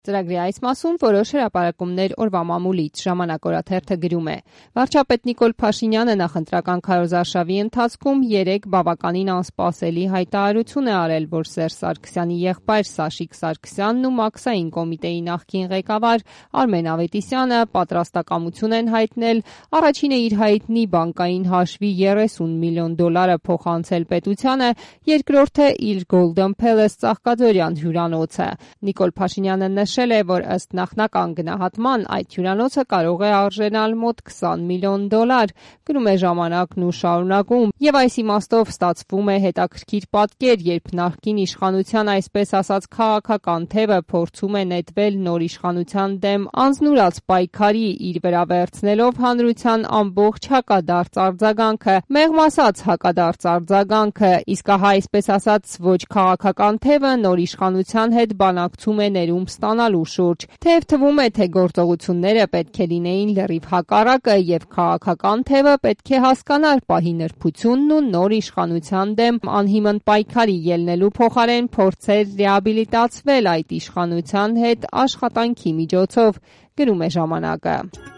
Ծրագրի այս մասում որոշ հրապարակումներ օրվա մամուլից ժամանակ օրաթերթը գրում է. Վարչապետ Նիկոլ Փաշինյանը նախընտրական քարոզարշավի ընթացքում 3 բավականին անսպասելի հայտարարություն է արել, որ Սերժ Սարգսյանի եղբայր Սաշիկ Սարգսյանն ու Մաքսային կոմիտեի նախկին ղեկավար Արմեն Ավետիսյանը պատրաստակամություն են հայտնել առաջինը իր հայտնի բանկային հաշվի $30 միլիոն փոխանցել պետությանը, երկրորդը իր Golden Palace ծաղկաձորյան հյուրանոցը։ Նիկոլ Փաշինյանը նշել է, որ ըստ նախնական գնահատման այդ հյուրանոցը կարող է արժենալ մոտ $20 միլիոն, գրում է Ժամանակն ու շարունակում, եւ այս իմաստով ստացվում է հետաքրքիր պատկեր, երբ նախկին իշխանության այսպես ասած քաղաքական թևը փորձում է նետվել նոր իշխանության դեմ անձնուրաց պայքարի, իր վրա վերցնելով հանրության ամբողջ հակադարձ արձագանքը, մեղմ ասած հակադարձ արձագանքը, իսկ ահա այսպես ասած ոչ քաղաքական թևը նոր իշխանության հետ բանակցում է ներում ստանալու շուրջ։ Թեև թվում է, թե գործողությունները պետք է լինեին լրիվ հակառակը եւ քաղաքական թևը պետք է հասկանար պահի նրբությունն ու նոր իշխանության դեմ անհիմն պայքարի ելնելու փոխարեն փորձեր ռեաբիլիտացվել այդ իշխանության հետ աշխատանքի միջոցով, գրում է Ժամանակը։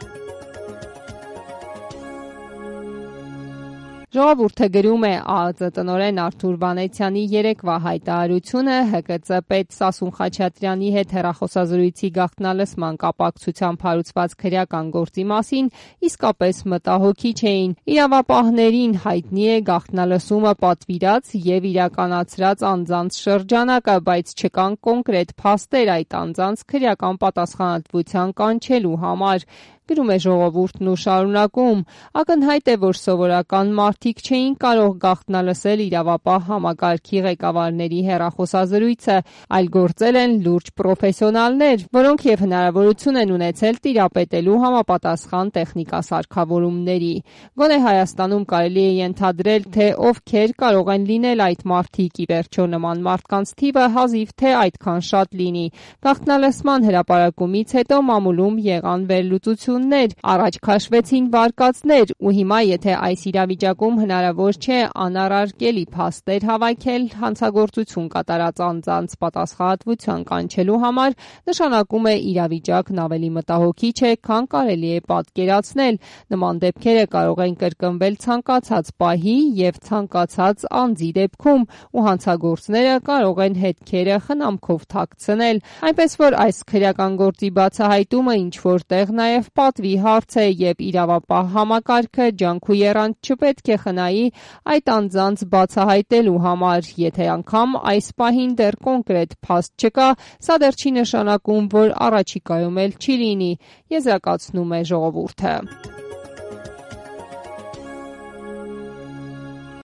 Ժողովուրդը գրում է ԱԱԾ տնօրեն Արթուր Վանեցյանի երեկվա հայտարարությունը ՀԿԾ պետ Սասուն Խաչատրյանի հետ հեռախոսազրույցի գաղտնալսման կապակցությամբ հարուցված քրեական գործի մասին իսկապես մտահոգիչ էին։ Իրավապահներին հայտնի է գաղտնալսումը պատվիրած եւ իրականացրած անձանց շրջանակը, բայց չկան կոնկրետ փաստեր այդ անձանց քրեական պատասխանատվության կանչելու համար, գրում է Ժողովուրդն ու շարունակում. ակնհայտ է, որ սովորական մարդիկ չէին կարող գաղտնալսել իրավապահ համակարգի ղեկավարների հեռախոսազրույցը, այլ գործել են լուրջ պրոֆեսիոնալներ, որոնք եւ հնարավորություն են ունեցել տիրապետելու համապատասխան տեխնիկասարքավորումների։ Գոնե Հայաստանում կարելի է ենթադրել, թե ովքեր կարող են լինել այդ մարդիկ, ի վերջո նման մարդկանց թիվը հազիվ թե այդքան շատ լինի։ Գաղտնալսման հրապարակումից հետո մամուլում եղան վերլուծություններ, առաջ քաշվեցին վարկածներ, ու հիմա եթե այս իրավիճակում հնարավոր չէ անառարկելի փաստեր հավաքել հանցագործություն կատարած անձանց պատասխանատվության կանչելու համար, նշանակում է իրավիճակն ավելի մտահոգիչ է, քան կարելի է պատկերացնել։ Նման դեպքերը կարող են կրկնվել ցանկացած պահի եւ ցանկացած անձի դեպքում, ու հանցագործները կարող են հետքերը խնամքով թաքցնել, այնպես որ այս քրեական գործի բացահայտումը ինչ որտեղ նաեւ պատվի հարց է եւ իրավապահ համակարգը ջանք ու եռանդ չպետք է խնայի այդ անձանց բացահայտելու համար, եթե անգամ այս պահին դեռ կոնկրետ փաստ չկա, սա դեռ չի նշանակում, որ առաջիկայում էլ չի լինի, եզրակացնում է Ժողովուրդը։